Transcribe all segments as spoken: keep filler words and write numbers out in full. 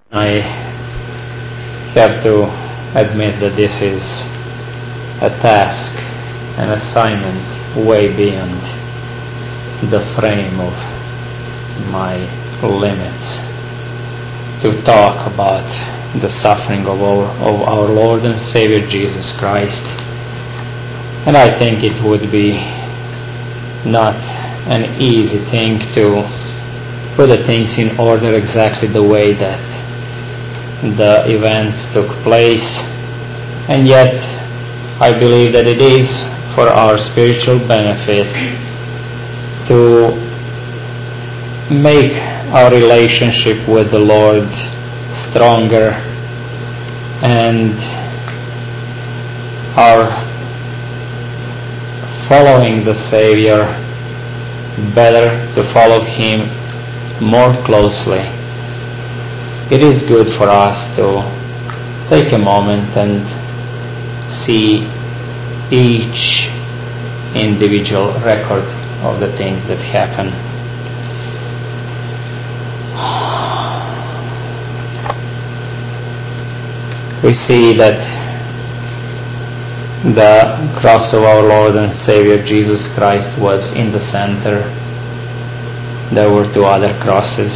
I have to admit that this is a task, an assignment way beyond the frame of my limits, to talk about the suffering of our, of our Lord and Savior Jesus Christ. And I think it would be not an easy thing to put the things in order exactly the way that the events took place, and yet I believe that it is for our spiritual benefit to make our relationship with the Lord stronger and our following the Savior better, to follow Him more closely. It is good for us to take a moment and see each individual record of the things that happen. We see that the cross of our Lord and Savior Jesus Christ was in the center. There were two other crosses.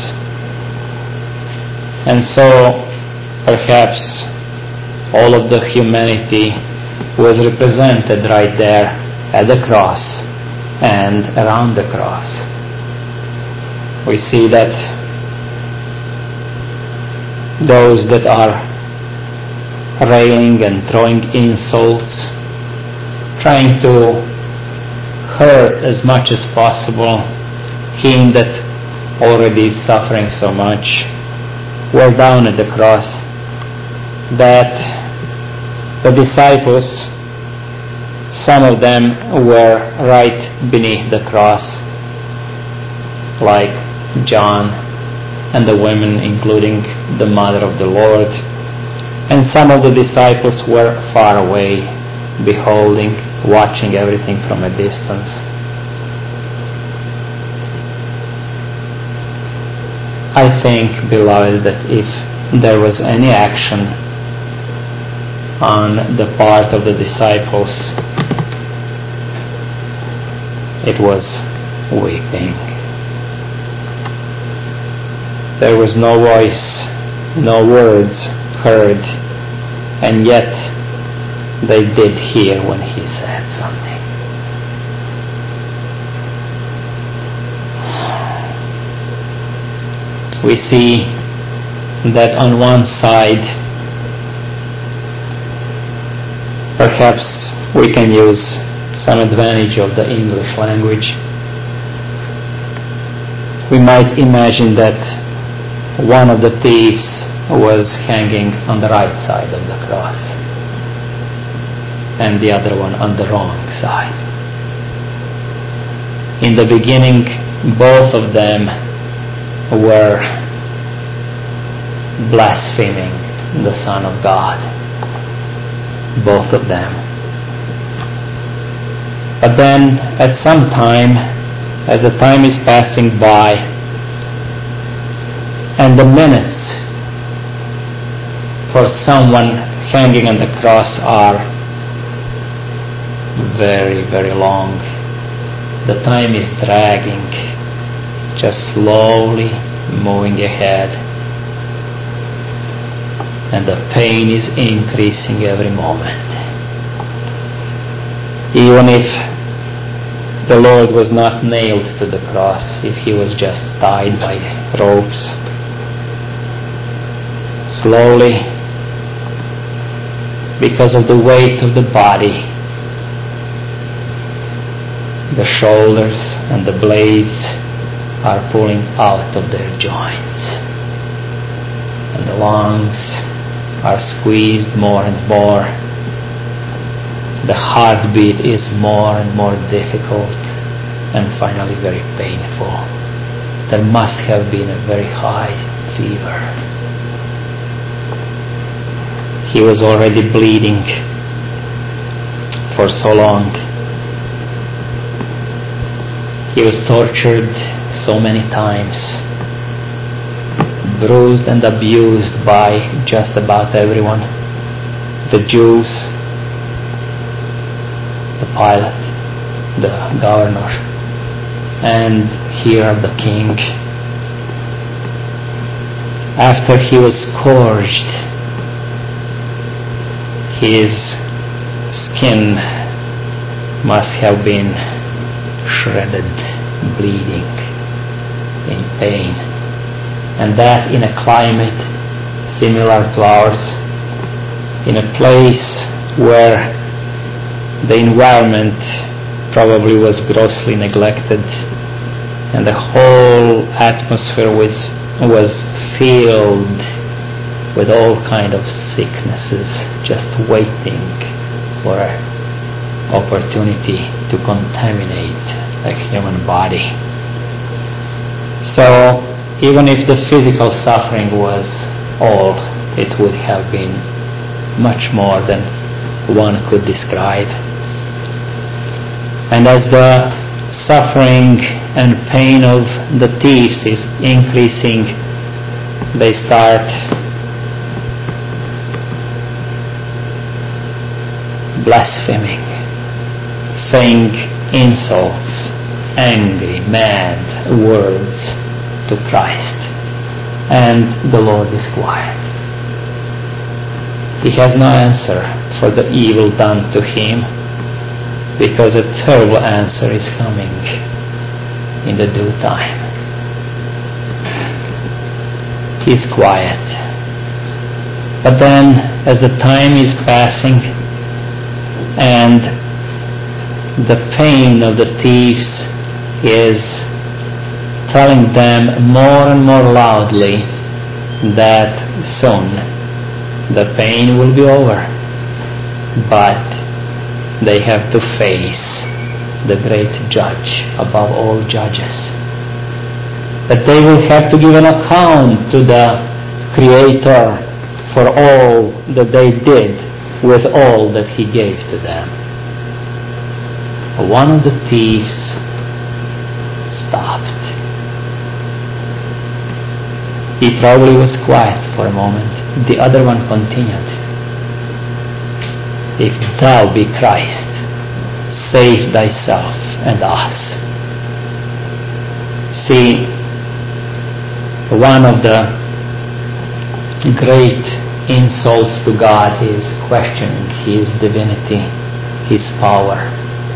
And so perhaps all of the humanity was represented right there at the cross and around the cross. We see that those that are railing and throwing insults, trying to hurt as much as possible him that already is suffering so much, were down at the cross, that the disciples, some of them were right beneath the cross, like John and the women, including the mother of the Lord, and some of the disciples were far away, beholding, watching everything from a distance. I think, beloved, that if there was any action on the part of the disciples, it was weeping. There was no voice, no words heard, and yet they did hear when He said something. We see that on one side, perhaps we can use some advantage of the English language. We might imagine that one of the thieves was hanging on the right side of the cross and the other one on the wrong side. In the beginning, both of them were blaspheming the Son of God. Both of them. But then, at some time, as the time is passing by, and the minutes for someone hanging on the cross are very, very long. The time is dragging, just slowly moving ahead, and the pain is increasing every moment. Even if the Lord was not nailed to the cross, if He was just tied by ropes, slowly, because of the weight of the body, the shoulders and the blades are pulling out of their joints, and the lungs are squeezed more and more. The heartbeat is more and more difficult, and finally very painful. There must have been a very high fever. He was already bleeding for so long. He was tortured so many times, bruised and abused by just about everyone. The Jews, the Pilate, the governor, and here the king. After he was scourged, his skin must have been shredded, bleeding, in pain, and that in a climate similar to ours, in a place where the environment probably was grossly neglected and the whole atmosphere was was filled with all kind of sicknesses, just waiting for an opportunity to contaminate a human body. So even if the physical suffering was all, it would have been much more than one could describe. And as the suffering and pain of the thieves is increasing, they start blaspheming, saying insults, angry, mad words to Christ. And the Lord is quiet. He has no answer for the evil done to him, because a terrible answer is coming in the due time. He's quiet. But then, as the time is passing and the pain of the thieves is telling them more and more loudly that soon the pain will be over, but they have to face the great judge above all judges, that they will have to give an account to the Creator for all that they did with all that He gave to them. One of the thieves stopped. He probably was quiet for a moment. The other one continued. If thou be Christ, save thyself and us. See, one of the great insults to God is questioning His divinity, His power.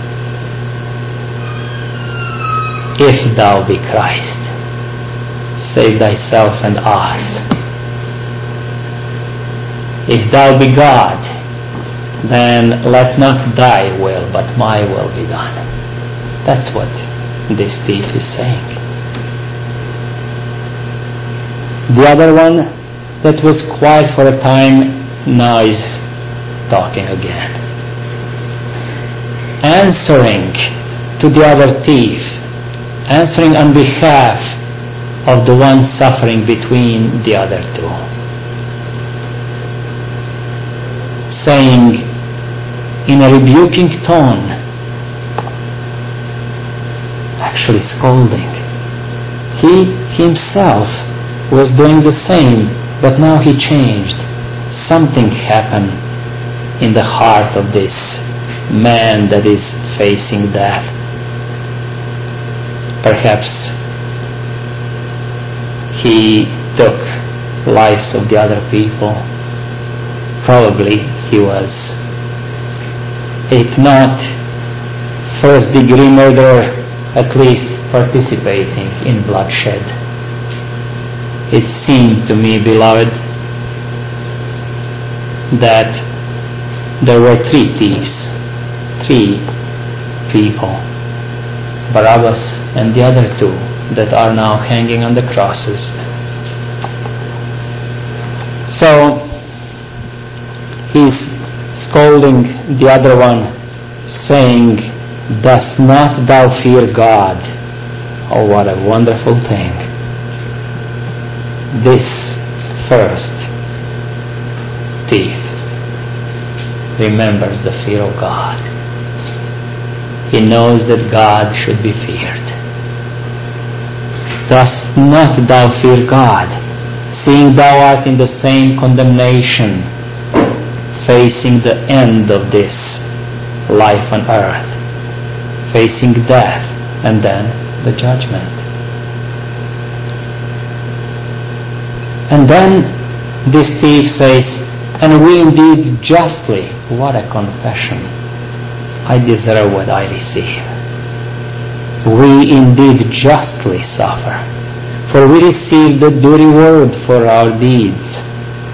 If thou be Christ, save thyself and us. If thou be God, then let not thy will but my will be done. That's what this thief is saying. The other one that was quiet for a time now is talking again, answering to the other thief, answering on behalf of the one suffering between the other two, saying in a rebuking tone, actually scolding. He himself was doing the same, but now he changed. Something happened in the heart of this man that is facing death. Perhaps he took lives of the other people. Probably he was, if not first degree murderer, at least participating in bloodshed. It seemed to me, beloved, that there were three thieves, three people, Barabbas and the other two that are now hanging on the crosses. So he's scolding the other one, saying, "Dost not thou fear God?" Oh, what a wonderful thing. This first thief remembers the fear of God. He knows that God should be feared. "Dost not thou fear God, seeing thou art in the same condemnation, facing the end of this life on earth, facing death and then the judgment. And then this thief says, and we indeed justly, what a confession, I deserve what I receive. We indeed justly suffer, for we receive the due reward for our deeds.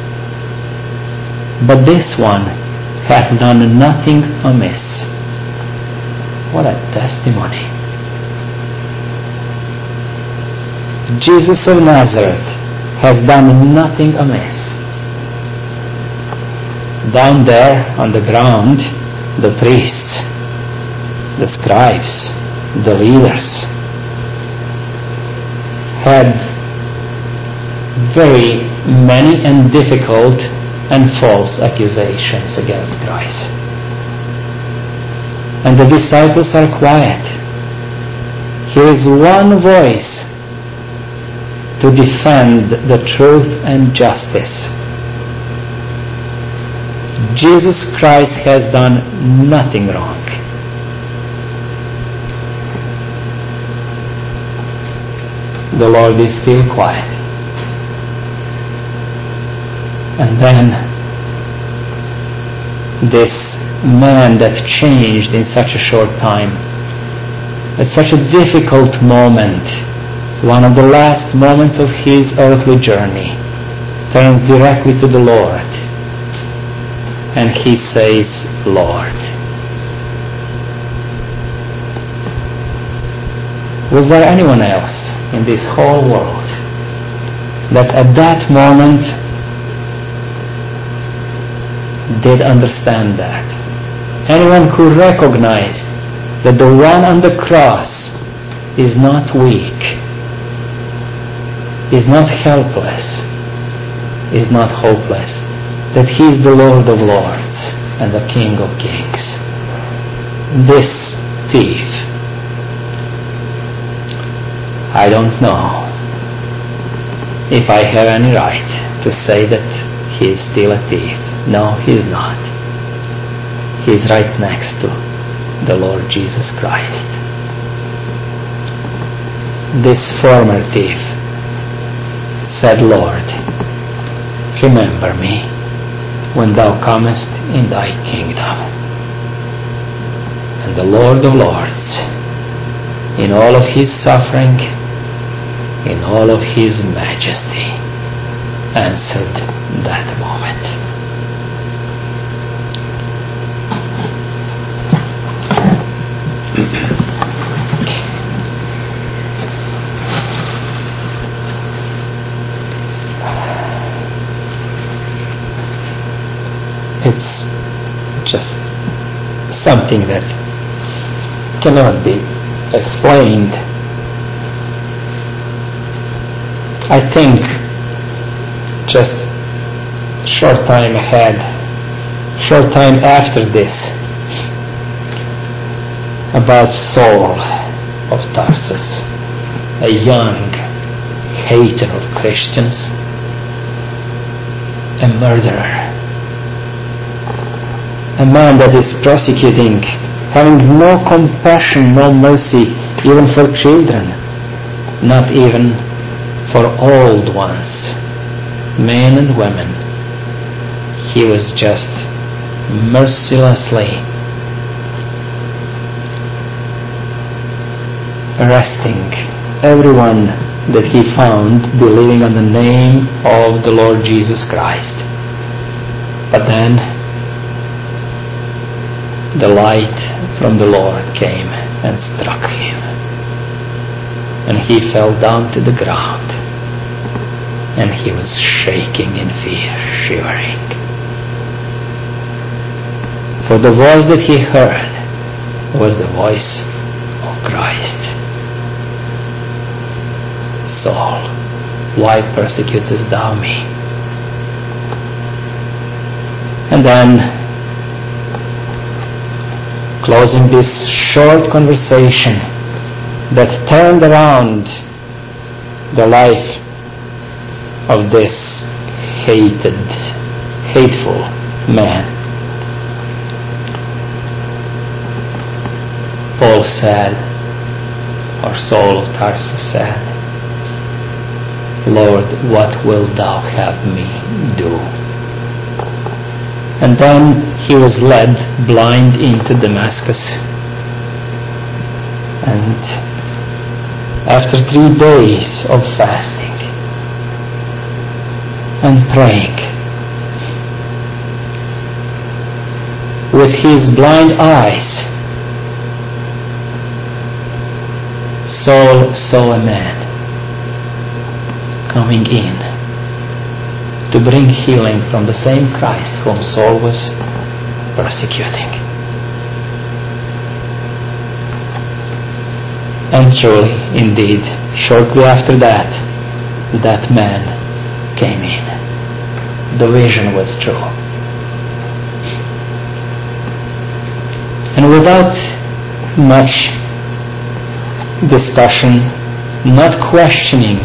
But this one hath done nothing amiss. What a testimony. Jesus of Nazareth has done nothing amiss. Down there on the ground, the priests, the scribes, the leaders had very many and difficult and false accusations against Christ. And the disciples are quiet. Here is one voice to defend the truth and justice. Jesus Christ has done nothing wrong. The Lord is still quiet. And then this man that changed in such a short time, at such a difficult moment, one of the last moments of his earthly journey, turns directly to the Lord and he says, Lord. Was there anyone else in this whole world that at that moment did understand that? Anyone who recognized that the one on the cross is not weak, is not helpless, is not hopeless, that he is the Lord of Lords and the King of Kings. This thief, I don't know if I have any right to say that he is still a thief. No, he is not. He is right next to the Lord Jesus Christ. This former thief said, Lord, remember me when thou comest in thy kingdom. And the Lord of Lords, in all of his suffering, in all of his majesty, answered that moment. It's just something that cannot be explained. I think just short time ahead, short time after this, about Saul of Tarsus, a young hater of Christians, a murderer, a man that is prosecuting, having no compassion, no mercy, even for children, not even for old ones, men and women. He was just mercilessly arresting everyone that he found believing on the name of the Lord Jesus Christ. But then the light from the Lord came and struck him, and he fell down to the ground, and he was shaking in fear, shivering. For the voice that he heard was the voice of Christ. Saul, why persecutest thou me? And then, closing this short conversation that turned around the life of this hated, hateful man. Paul said, or Saul of Tarsus said, Lord, what wilt thou have me do? And then he was led blind into Damascus. And after three days of fasting and praying, with his blind eyes, Saul saw a man coming in to bring healing from the same Christ whom Saul was persecuting. And truly, indeed, shortly after that, that man came in. The vision was true. And without much discussion, not questioning,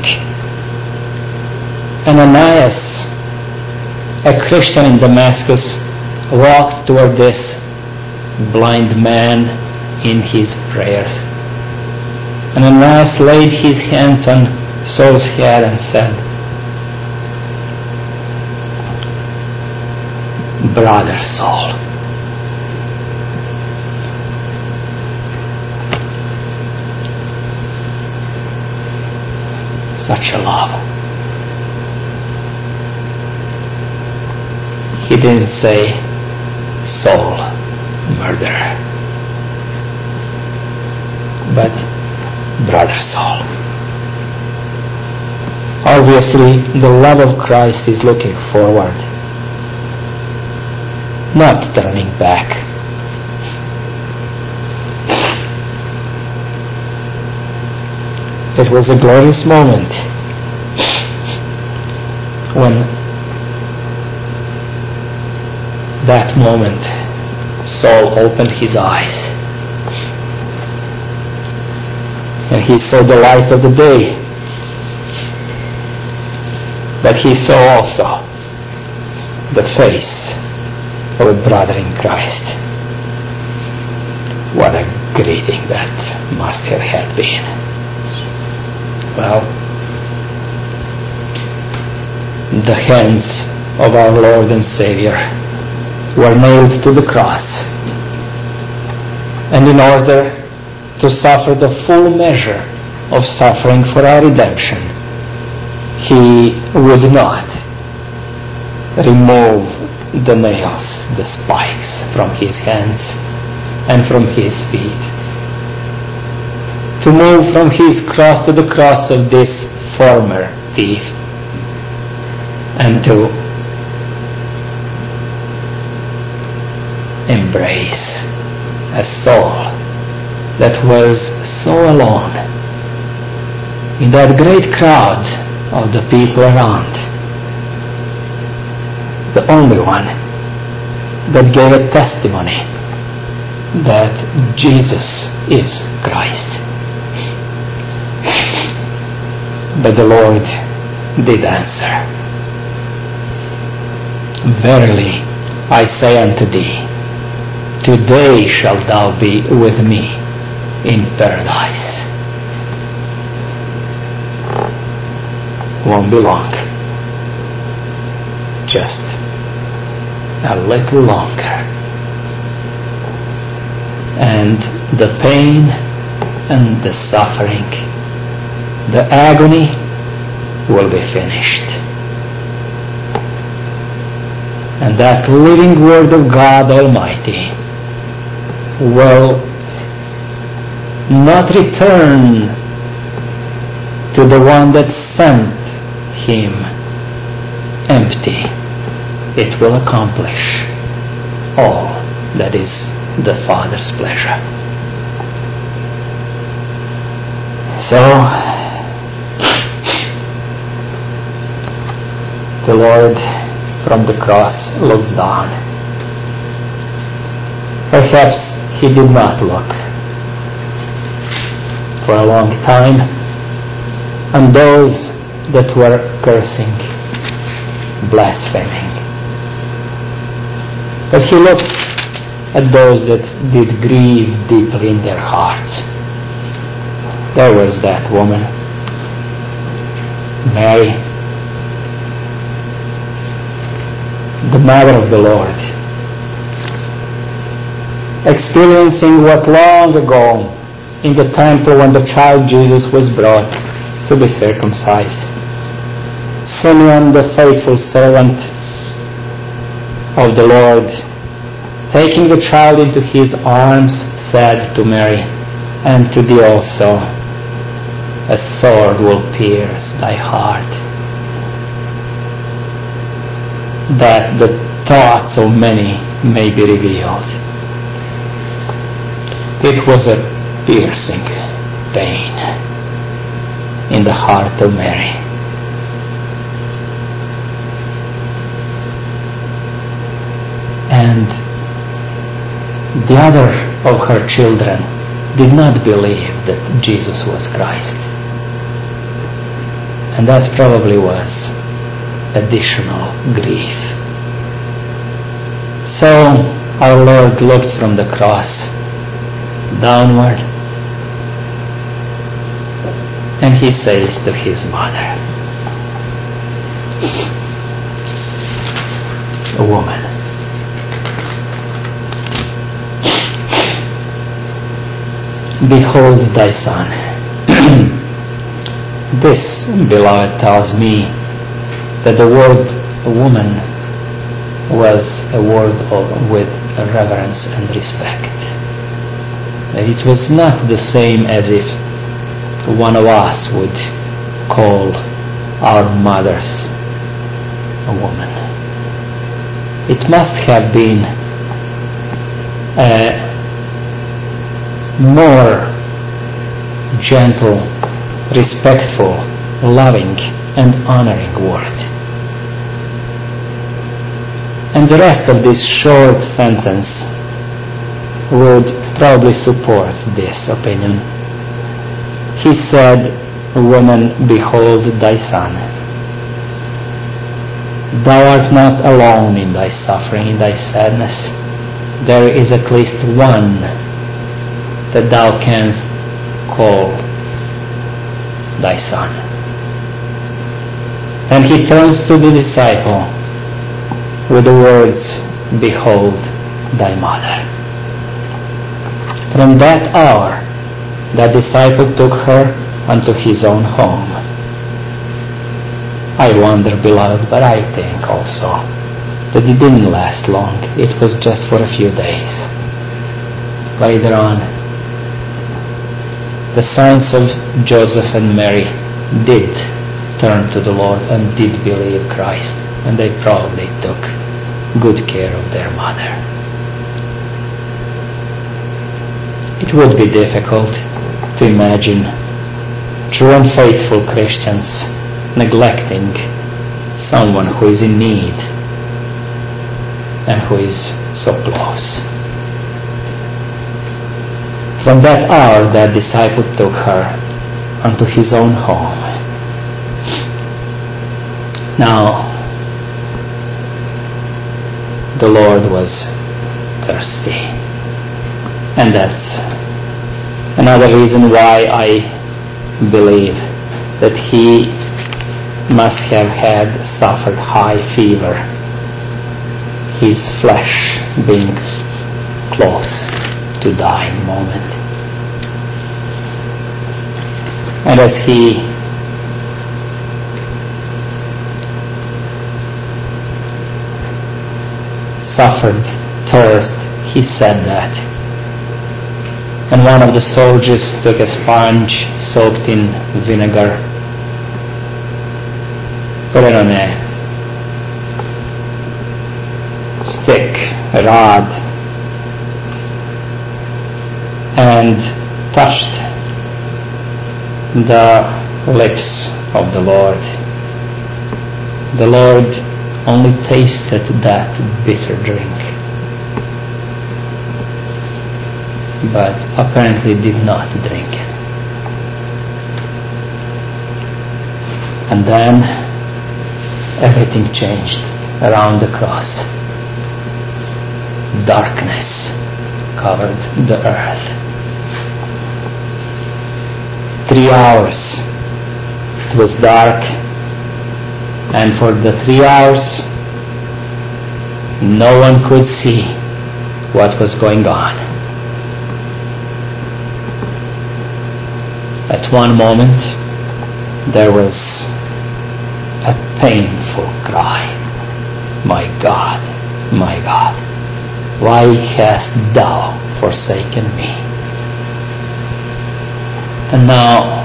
Ananias, a Christian in Damascus, walked toward this blind man in his prayers. Ananias laid his hands on Saul's head and said, Brother Saul, such a love. He didn't say, Saul, murderer, but Brother Saul. Obviously, the love of Christ is looking forward, not turning back. It was a glorious moment when that moment Saul opened his eyes and he saw the light of the day, but he saw also the face of a brother in Christ. What a greeting that must have had been. Well, the hands of our Lord and Savior were nailed to the cross, and in order to suffer the full measure of suffering for our redemption, he would not remove the nails, the spikes from his hands and from his feet. To move from his cross to the cross of this former thief, and to embrace a soul that was so alone in that great crowd of the people around. The only one that gave a testimony that Jesus is Christ. But the Lord did answer, Verily I say unto thee, today shalt thou be with me in paradise. Won't be long. Just a little longer. And the pain and the suffering, the agony will be finished. And that living Word of God Almighty will not return to the one that sent him empty. It will accomplish all that is the Father's pleasure. So, the Lord from the cross looks down. Perhaps he did not look for a long time on those that were cursing blaspheming. But he looked at those that did grieve deeply in their hearts. There was that woman, Mary, the mother of the Lord, experiencing what long ago in the temple when the child Jesus was brought to be circumcised, Simeon, the faithful servant of the Lord, taking the child into his arms, said to Mary, "And to thee also a sword will pierce thy heart, that the thoughts of many may be revealed." It was a piercing pain in the heart of Mary. And the other of her children did not believe that Jesus was Christ. And that probably was additional grief. So our Lord looked from the cross downward, and he says to his mother, "A woman, behold thy son." This, beloved, tells me that the word woman was a word of, with reverence and respect. That it was not the same as if one of us would call our mothers a woman. It must have been a more gentle, respectful, loving, and honoring word. And the rest of this short sentence would probably support this opinion. He said, "Woman, behold thy son. Thou art not alone in thy suffering, in thy sadness. There is at least one that thou canst call thy son." And he turns to the disciple with the words, "Behold thy mother." From that hour, that disciple took her unto his own home. I wonder, beloved, but I think also that it didn't last long. It was just for a few days. Later on, the sons of Joseph and Mary did turn to the Lord and did believe Christ, and they probably took good care of their mother. It would be difficult to imagine true and faithful Christians neglecting someone who is in need and who is so close. From that hour, that disciple took her unto his own home. Now, the Lord was thirsty. And that's another reason why I believe that he must have had suffered high fever, his flesh being close to dying moment. And as he suffered thirst, he said that. And one of the soldiers took a sponge soaked in vinegar, put it on a stick, a rod, and touched the lips of the Lord. The Lord only tasted that bitter drink, but apparently did not drink it. And then everything changed around the cross. Darkness covered the earth. Three hours it was dark, and for the three hours no one could see what was going on. At one moment there was a painful cry, "My God, my God, why hast thou forsaken me?" And now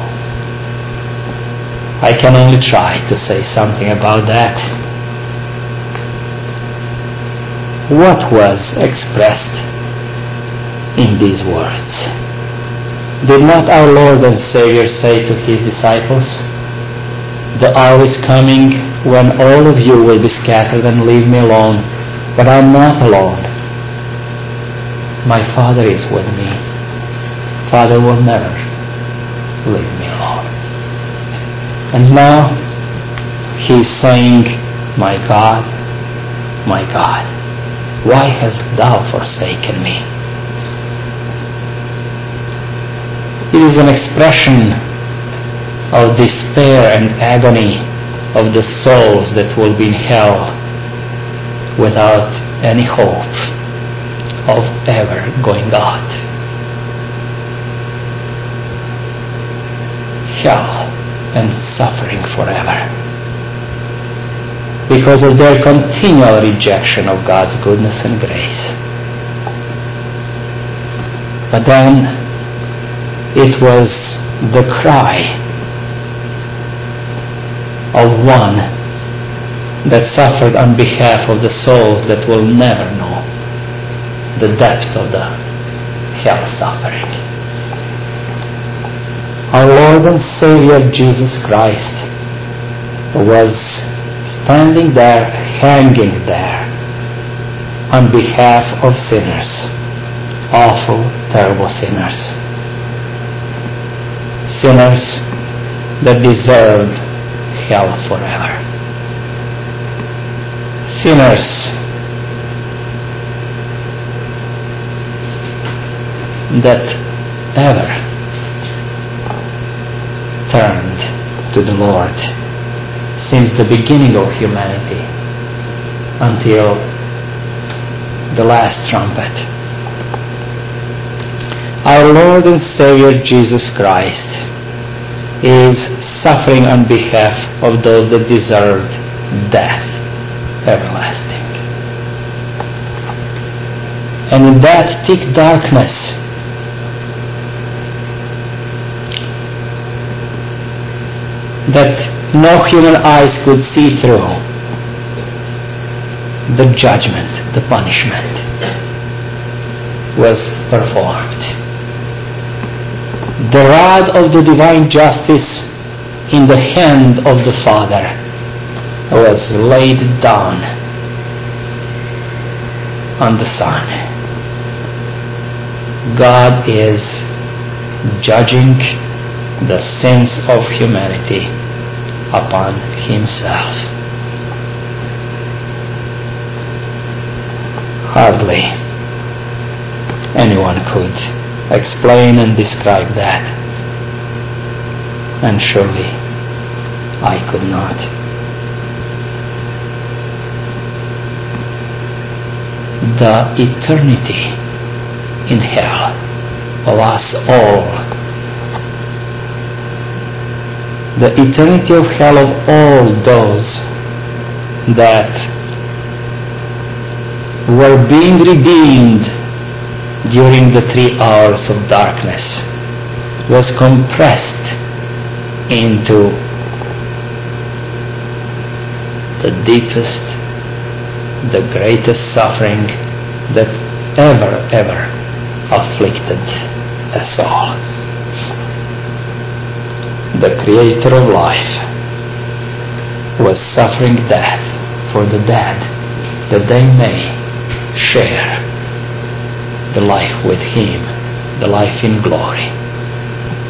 I can only try to say something about that. What was expressed in these words? Did not our Lord and Savior say to his disciples, "The hour is coming when all of you will be scattered and leave me alone, but I'm not alone. My Father is with me. Father will never leave me alone." And now he's saying, "My God, my God, why hast thou forsaken me?" It is an expression of despair and agony of the souls that will be in hell without any hope of ever going out. Hell and suffering forever because of their continual rejection of God's goodness and grace. But then it was the cry of one that suffered on behalf of the souls that will never know the depth of the hell suffering. Our Lord and Savior Jesus Christ was standing there, hanging there on behalf of sinners, awful, terrible sinners. Sinners that deserved hell forever. Sinners that ever turned to the Lord since the beginning of humanity until the last trumpet. Our Lord and Savior Jesus Christ is suffering on behalf of those that deserved death everlasting. And in that thick darkness, that no human eyes could see through, the judgment, the punishment was performed. The rod of the divine justice in the hand of the Father was laid down on the Son. God is judging the sins of humanity upon himself. Hardly anyone could explain and describe that, and surely I could not. The eternity in hell of us all, the eternity of hell of all those that were being redeemed during the three hours of darkness, was compressed into the deepest, the greatest suffering that ever, ever afflicted us all. The Creator of life was suffering death for the dead, that they may share the life with him, the life in glory.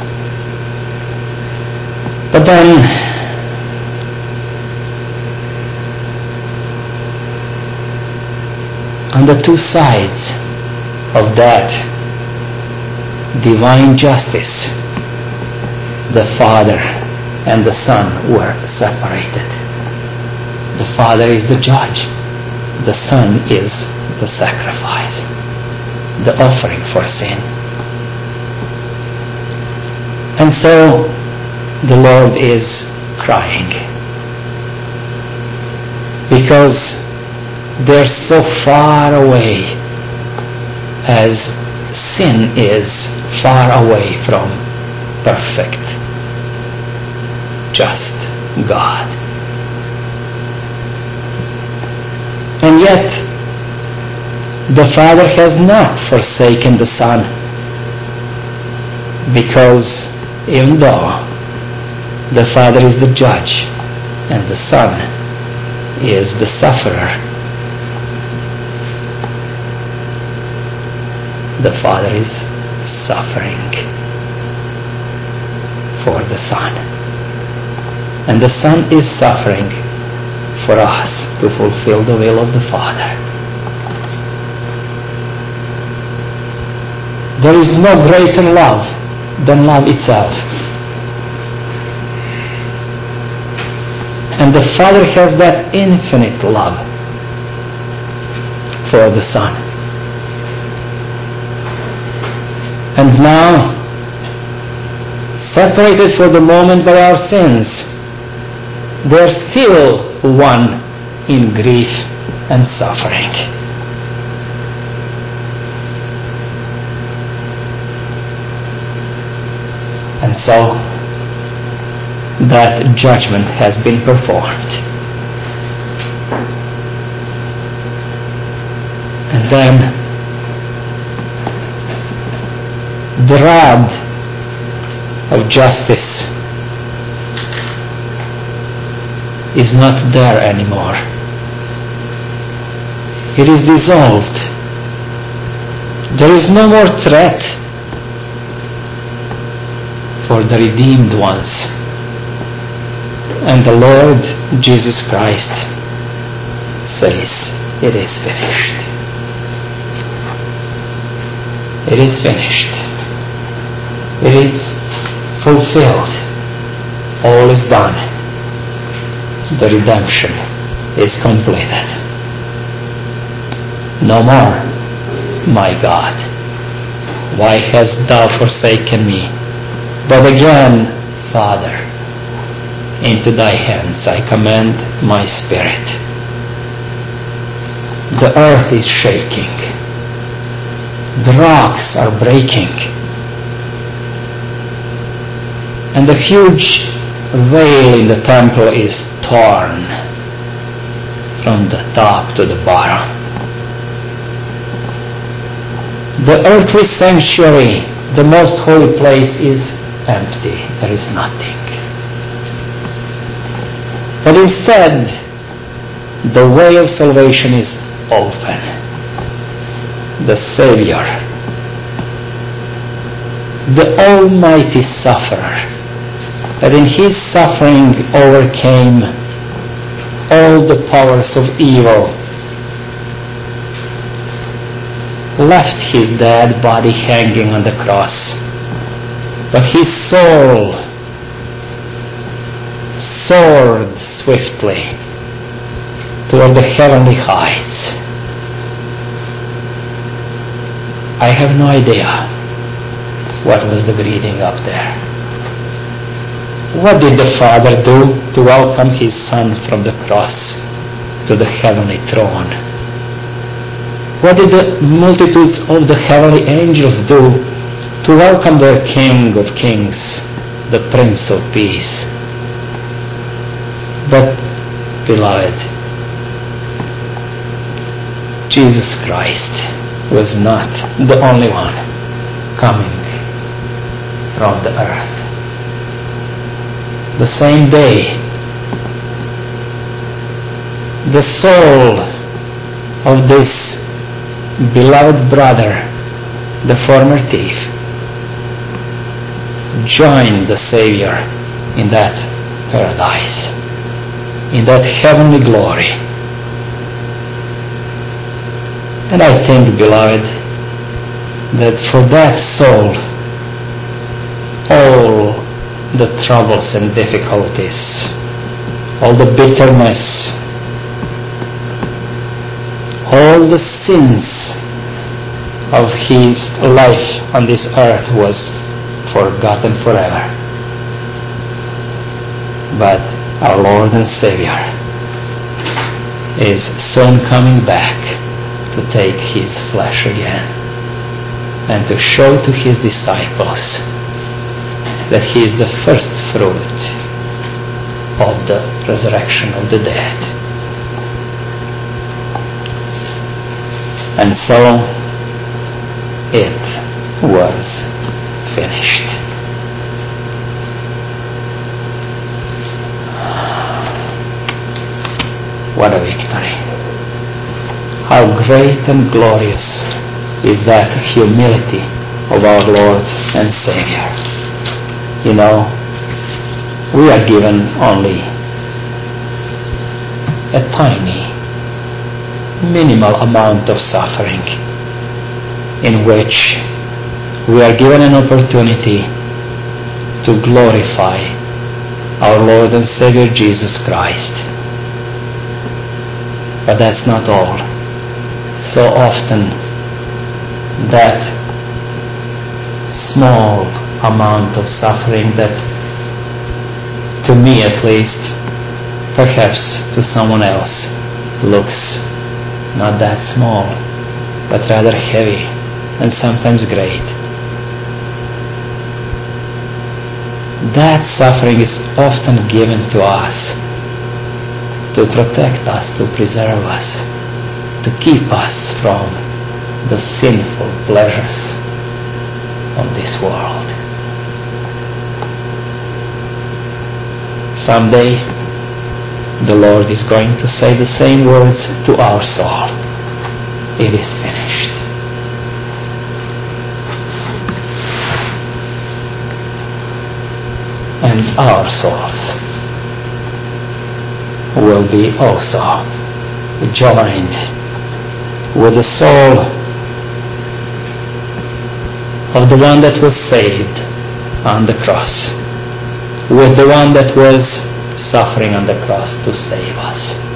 But then on the two sides of that divine justice, the Father and the Son were separated. The Father is the judge. The Son is the sacrifice, the offering for sin. And so the Lord is crying because they're so far away, as sin is far away from perfect, just God. And yet the Father has not forsaken the Son, because even though the Father is the judge and the Son is the sufferer, the Father is suffering for the Son, and the Son is suffering for us to fulfill the will of the Father. There is no greater love than love itself. And the Father has that infinite love for the Son. And now, separated for the moment by our sins, they're still one in grief and suffering. And so that judgment has been performed. And then the rod of justice is not there anymore. It is dissolved. There is no more threat for the redeemed ones. And the Lord Jesus Christ says, it is finished. It is finished. It is fulfilled. All is done. The redemption is completed. No more, my God, why hast thou forsaken me? But again, Father, into thy hands I commend my spirit. The earth is shaking. The rocks are breaking. And the huge veil in the temple is torn from the top to the bottom. The earthly sanctuary, the most holy place, is empty. There is nothing. But instead, the way of salvation is open. The Savior, the Almighty Sufferer, that in His suffering overcame all the powers of evil, left His dead body hanging on the cross, but His soul soared swiftly toward the heavenly heights. I have no idea what was the greeting up there. What did the Father do to welcome His Son from the cross to the heavenly throne? What did the multitudes of the heavenly angels do to welcome their King of Kings, the Prince of Peace? But, beloved, Jesus Christ was not the only one coming from the earth. The same day, the soul of this beloved brother, the former thief, joined the Savior in that paradise, in that heavenly glory. And I think, beloved, that for that soul, all the troubles and difficulties, all the bitterness, all the sins of his life on this earth was forgotten forever. But our Lord and Savior is soon coming back to take his flesh again and to show to his disciples that he is the first fruit of the resurrection of the dead. And so it was finished. What a victory. How great and glorious is that humility of our Lord and Savior. You know, we are given only a tiny, minimal amount of suffering in which we are given an opportunity to glorify our Lord and Savior Jesus Christ. But that's not all. So often that small amount of suffering that, to me at least, perhaps to someone else, looks not that small, but rather heavy and sometimes great. That suffering is often given to us to protect us, to preserve us, to keep us from the sinful pleasures of this world. Someday, the Lord is going to say the same words to our soul. It is finished. And our souls will be also joined with the soul of the one that was saved on the cross, with the one that was suffering on the cross to save us.